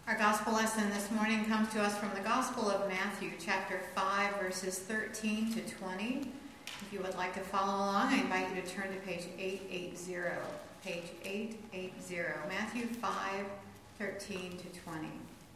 Our gospel lesson this morning comes to us from the Gospel of Matthew, chapter 5, verses 13 to 20. If you would like to follow along, I invite you to turn to page 880. Page 880, Matthew 5, 13 to 20.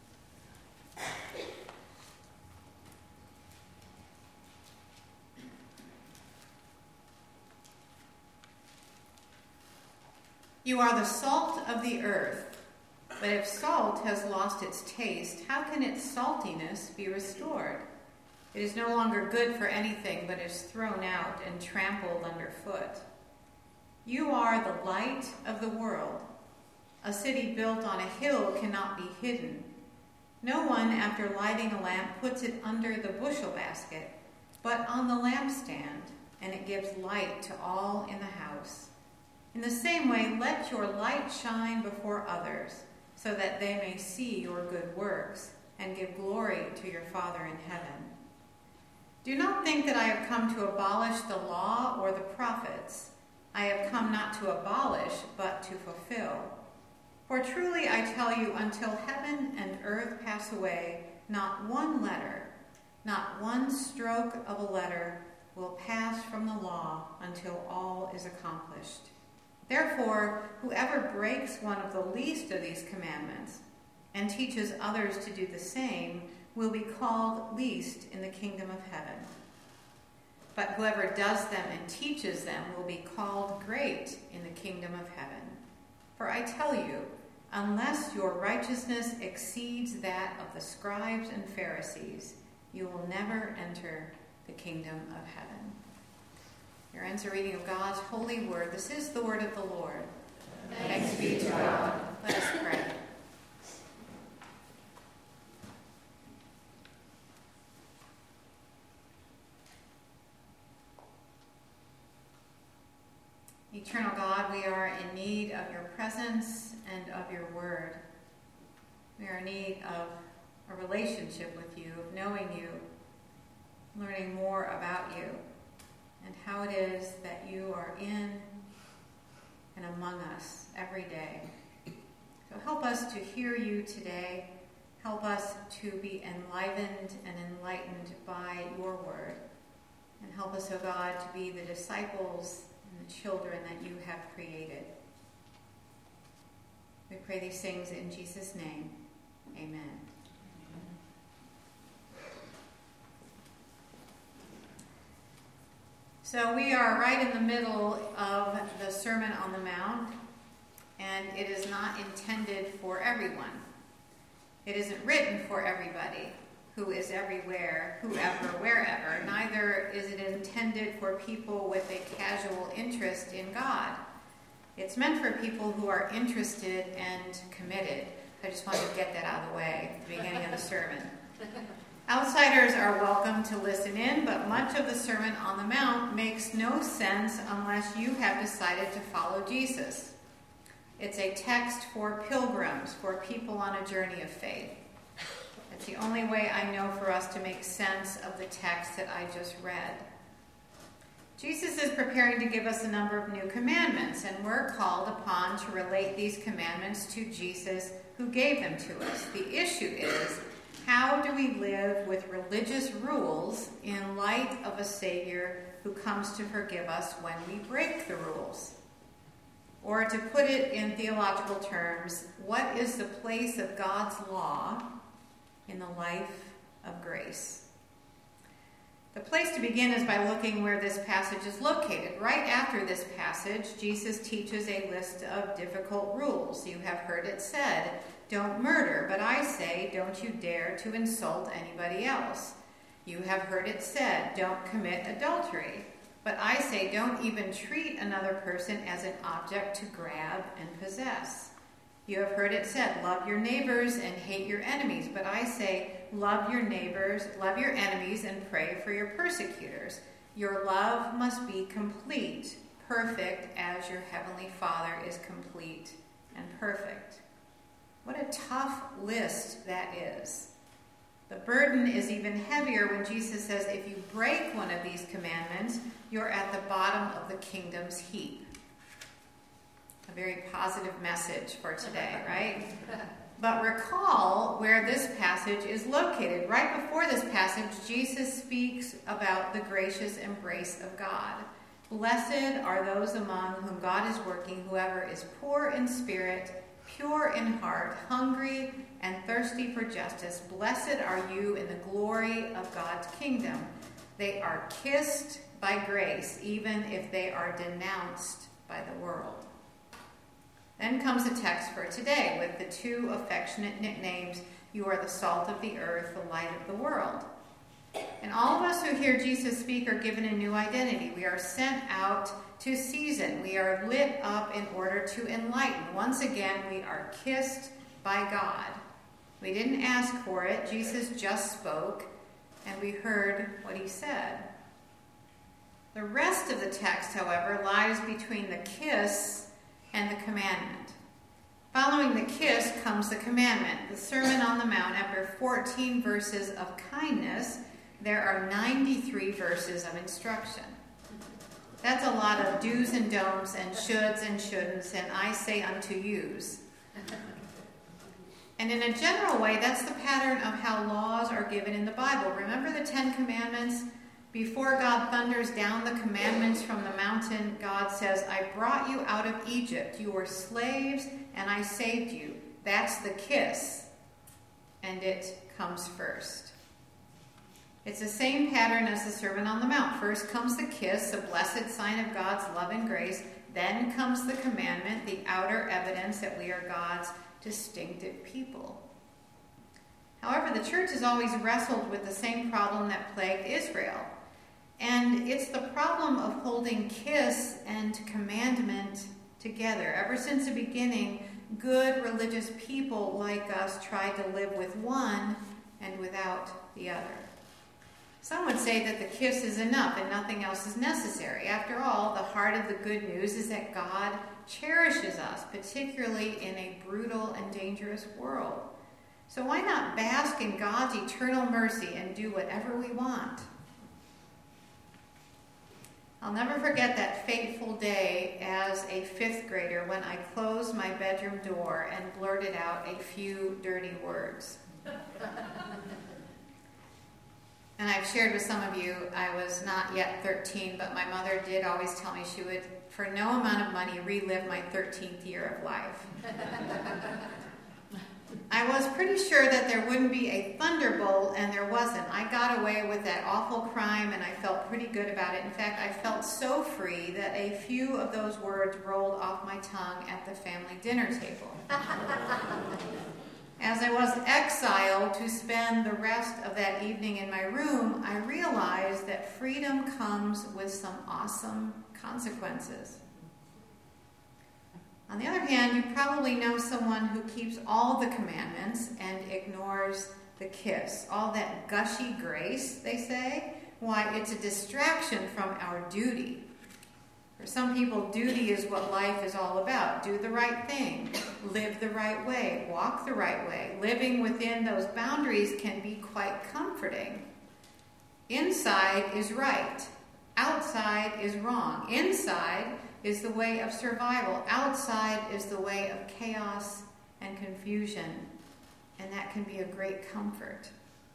You are the salt of the earth. But if salt has lost its taste, how can its saltiness be restored? It is no longer good for anything, but is thrown out and trampled underfoot. You are the light of the world. A city built on a hill cannot be hidden. No one, after lighting a lamp, puts it under the bushel basket, but on the lampstand, and it gives light to all in the house. In the same way, let your light shine before others, so that they may see your good works and give glory to your Father in heaven. Do not think that I have come to abolish the law or the prophets. I have come not to abolish, but to fulfill. For truly I tell you, until heaven and earth pass away, not one letter, not one stroke of a letter will pass from the law until all is accomplished. Therefore, whoever breaks one of the least of these commandments and teaches others to do the same will be called least in the kingdom of heaven. But whoever does them and teaches them will be called great in the kingdom of heaven. For I tell you, unless your righteousness exceeds that of the scribes and Pharisees, you will never enter the kingdom of heaven. Here ends a reading of God's holy word. This is the word of the Lord. Thanks be to God. Let us pray. Eternal God, we are in need of your presence and of your word. We are in need of a relationship with you, of knowing you, learning more about you, and how it is that you are in and among us every day. So help us to hear you today. Help us to be enlivened and enlightened by your word. And help us, O God, to be the disciples and the children that you have created. We pray these things in Jesus' name. Amen. So we are right in the middle of the Sermon on the Mount, and it is not intended for everyone. It isn't written for everybody who is everywhere, whoever, wherever. Neither is it intended for people with a casual interest in God. It's meant for people who are interested and committed. I just wanted to get that out of the way at the beginning of the sermon. Outsiders are welcome to listen in, but much of the Sermon on the Mount makes no sense unless you have decided to follow Jesus. It's a text for pilgrims, for people on a journey of faith. It's the only way I know for us to make sense of the text that I just read. Jesus is preparing to give us a number of new commandments, and we're called upon to relate these commandments to Jesus who gave them to us. The issue is, how do we live with religious rules in light of a Savior who comes to forgive us when we break the rules? Or to put it in theological terms, what is the place of God's law in the life of grace? The place to begin is by looking where this passage is located. Right after this passage, Jesus teaches a list of difficult rules. You have heard it said, don't murder, but I say, don't you dare to insult anybody else. You have heard it said, don't commit adultery, but I say, don't even treat another person as an object to grab and possess. You have heard it said, love your neighbors and hate your enemies, but I say, love your neighbors, love your enemies, and pray for your persecutors. Your love must be complete, perfect, as your heavenly Father is complete and perfect. What a tough list that is. The burden is even heavier when Jesus says, if you break one of these commandments, you're at the bottom of the kingdom's heap. A very positive message for today, right? But recall where this passage is located. Right before this passage, Jesus speaks about the gracious embrace of God. Blessed are those among whom God is working, whoever is poor in spirit, pure in heart, hungry and thirsty for justice. Blessed are you in the glory of God's kingdom. They are kissed by grace, even if they are denounced by the world. Then comes the text for today with the two affectionate nicknames, you are the salt of the earth, the light of the world. And all of us who hear Jesus speak are given a new identity. We are sent out to season. We are lit up in order to enlighten. Once again, we are kissed by God. We didn't ask for it. Jesus just spoke, and we heard what he said. The rest of the text, however, lies between the kiss and the commandment. Following the kiss comes the commandment. The Sermon on the Mount, after 14 verses of kindness, there are 93 verses of instruction. That's a lot of do's and don'ts and shoulds and shouldn'ts and I say unto yous. And in a general way, that's the pattern of how laws are given in the Bible. Remember the 10 Commandments? Before God thunders down the commandments from the mountain, God says, I brought you out of Egypt. You were slaves, and I saved you. That's the kiss. And it comes first. It's the same pattern as the Sermon on the Mount. First comes the kiss, a blessed sign of God's love and grace. Then comes the commandment, the outer evidence that we are God's distinctive people. However, the church has always wrestled with the same problem that plagued Israel. And it's the problem of holding kiss and commandment together. Ever since the beginning, good religious people like us tried to live with one and without the other. Some would say that the kiss is enough and nothing else is necessary. After all, the heart of the good news is that God cherishes us, particularly in a brutal and dangerous world. So why not bask in God's eternal mercy and do whatever we want? I'll never forget that fateful day as a 5th grader when I closed my bedroom door and blurted out a few dirty words. And I've shared with some of you, I was not yet 13, but my mother did always tell me she would, for no amount of money, relive my 13th year of life. I was pretty sure that there wouldn't be a thunderbolt, and there wasn't. I got away with that awful crime, and I felt pretty good about it. In fact, I felt so free that a few of those words rolled off my tongue at the family dinner table. As I was exiled to spend the rest of that evening in my room, I realized that freedom comes with some awesome consequences. On the other hand, you probably know someone who keeps all the commandments and ignores the kiss. All that gushy grace, they say. Why, it's a distraction from our duty. For some people, duty is what life is all about. Do the right thing, live the right way, walk the right way. Living within those boundaries can be quite comforting. Inside is right. Outside is wrong. Inside is the way of survival. Outside is the way of chaos and confusion. And that can be a great comfort.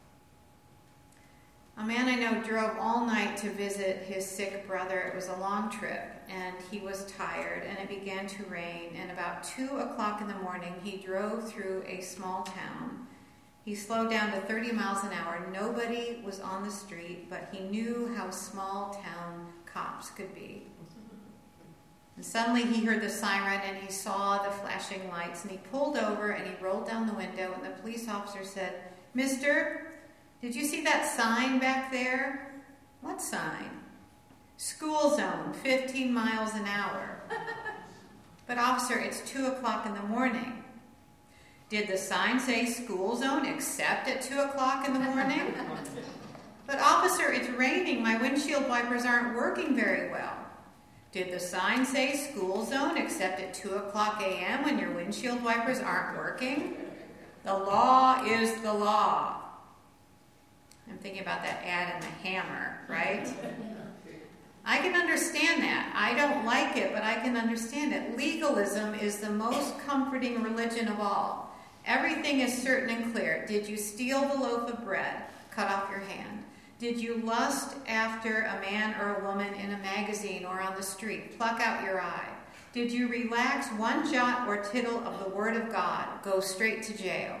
A man I know drove all night to visit his sick brother. It was a long trip, and he was tired, and it began to rain. And about 2 o'clock in the morning, he drove through a small town. He slowed down to 30 miles an hour. Nobody was on the street, but he knew how small town cops could be. And suddenly he heard the siren, and he saw the flashing lights, and he pulled over, and he rolled down the window, and the police officer said, "Mister, did you see that sign back there?" "What sign?" "School zone, 15 miles an hour." "But officer, it's 2 o'clock in the morning." "Did the sign say school zone except at 2 o'clock in the morning?" "But officer, it's raining. My windshield wipers aren't working very well." "Did the sign say school zone except at 2 o'clock a.m. when your windshield wipers aren't working?" The law is the law. I'm thinking about that ad in the Hammer, right? I can understand that. I don't like it, but I can understand it. Legalism is the most comforting religion of all. Everything is certain and clear. Did you steal the loaf of bread? Cut off your hand. Did you lust after a man or a woman in a magazine or on the street? Pluck out your eye. Did you relax one jot or tittle of the word of God? Go straight to jail.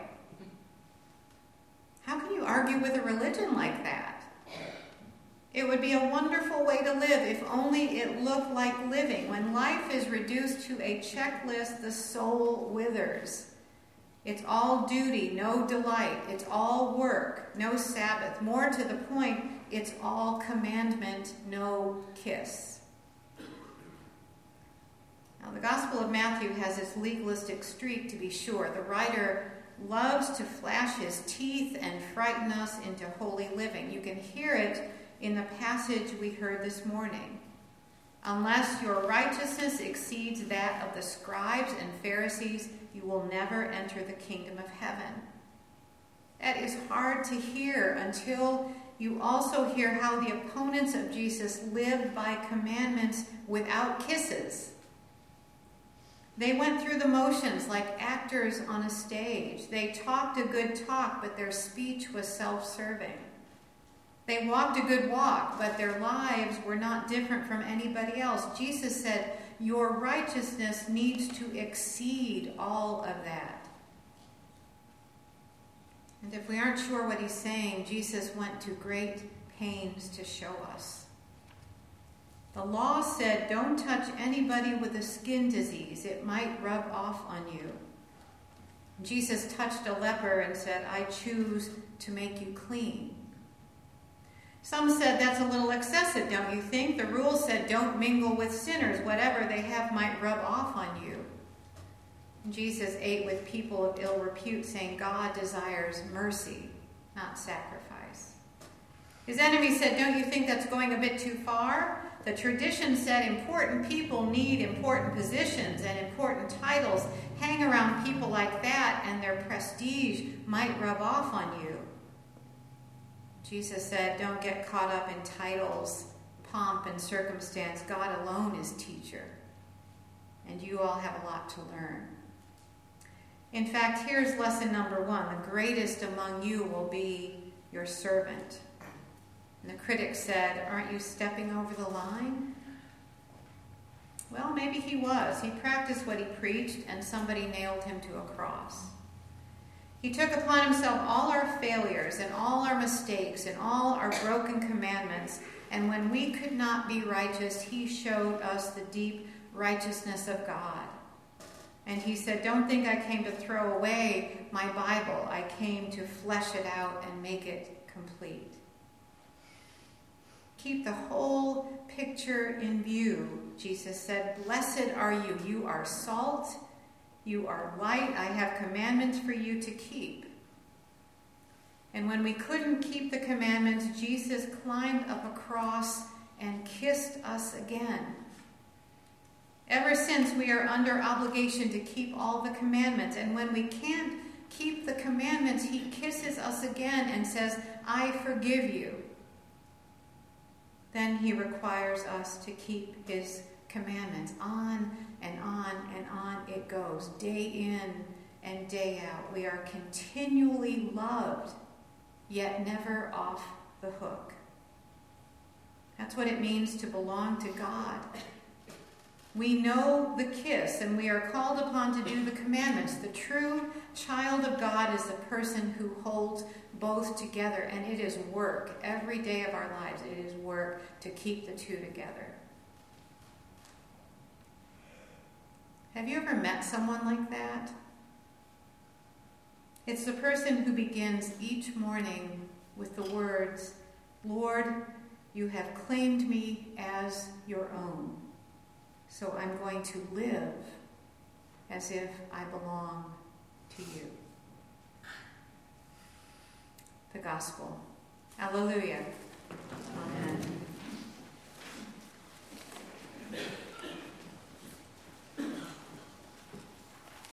How can you argue with a religion like that? It would be a wonderful way to live if only it looked like living. When life is reduced to a checklist, the soul withers. It's all duty, no delight. It's all work, no Sabbath. More to the point, it's all commandment, no kiss. Now, the Gospel of Matthew has its legalistic streak, to be sure. The writer loves to flash his teeth and frighten us into holy living. You can hear it in the passage we heard this morning. Unless your righteousness exceeds that of the scribes and Pharisees, you will never enter the kingdom of heaven. That is hard to hear until you also hear how the opponents of Jesus lived by commandments without kisses. They went through the motions like actors on a stage. They talked a good talk, but their speech was self-serving. They walked a good walk, but their lives were not different from anybody else. Jesus said, your righteousness needs to exceed all of that. And if we aren't sure what he's saying, Jesus went to great pains to show us. The law said, don't touch anybody with a skin disease. It might rub off on you. Jesus touched a leper and said, I choose to make you clean. Some said that's a little excessive, don't you think? The rule said don't mingle with sinners. Whatever they have might rub off on you. Jesus ate with people of ill repute, saying God desires mercy, not sacrifice. His enemies said, don't you think that's going a bit too far? The tradition said important people need important positions and important titles. Hang around people like that and their prestige might rub off on you. Jesus said, don't get caught up in titles, pomp, and circumstance. God alone is teacher. And you all have a lot to learn. In fact, here's lesson number 1. The greatest among you will be your servant. And the critic said, aren't you stepping over the line? Well, maybe he was. He practiced what he preached, and somebody nailed him to a cross. He took upon himself all our failures and all our mistakes and all our broken commandments. And when we could not be righteous, he showed us the deep righteousness of God. And he said, don't think I came to throw away my Bible. I came to flesh it out and make it complete. Keep the whole picture in view, Jesus said. Blessed are you. You are salt. You are light. I have commandments for you to keep. And when we couldn't keep the commandments, Jesus climbed up a cross and kissed us again. Ever since, we are under obligation to keep all the commandments. And when we can't keep the commandments, he kisses us again and says, I forgive you. Then he requires us to keep his commandments. On and on and on it goes, day in and day out. We are continually loved, yet never off the hook. That's what it means to belong to God. We know the kiss, and we are called upon to do the commandments. The true child of God is the person who holds both together, and it is work. Every day of our lives, it is work to keep the two together. Have you ever met someone like that? It's the person who begins each morning with the words, Lord, you have claimed me as your own, so I'm going to live as if I belong to you. The Gospel. Alleluia. Amen.